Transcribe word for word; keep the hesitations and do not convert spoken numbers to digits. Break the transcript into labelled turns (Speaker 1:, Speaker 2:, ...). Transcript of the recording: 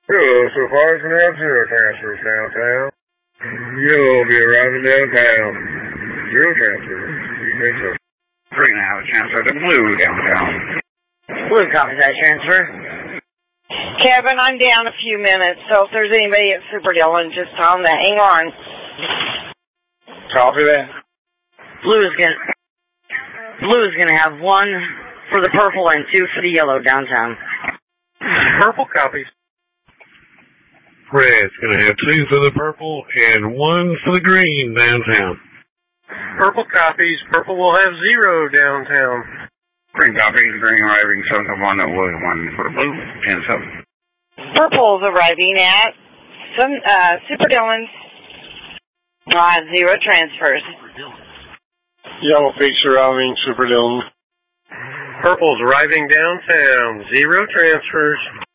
Speaker 1: Hello, so far as we have zero transfers downtown. You'll be arriving downtown. Zero transfers. You think so?
Speaker 2: Three and a half transfer to Blue downtown.
Speaker 3: Blue copies that transfer.
Speaker 4: Kevin, I'm down a few minutes, so if there's anybody at Super Dillon, just tell them to hang on.
Speaker 1: Copy that.
Speaker 3: Blue is gonna Blue is gonna have one for the purple and two for the yellow downtown.
Speaker 1: Purple copies.
Speaker 5: Red's going to have two for the purple and one for the green downtown.
Speaker 1: Purple copies. Purple will have zero downtown.
Speaker 2: Green copies, green arriving seven to one, one, one for Blue, ten seven.
Speaker 4: Purple's arriving at some, uh, Super Dillon's. Uh, zero transfers.
Speaker 1: Yellow peaks arriving Super Dillon. Purple's arriving downtown. Zero transfers.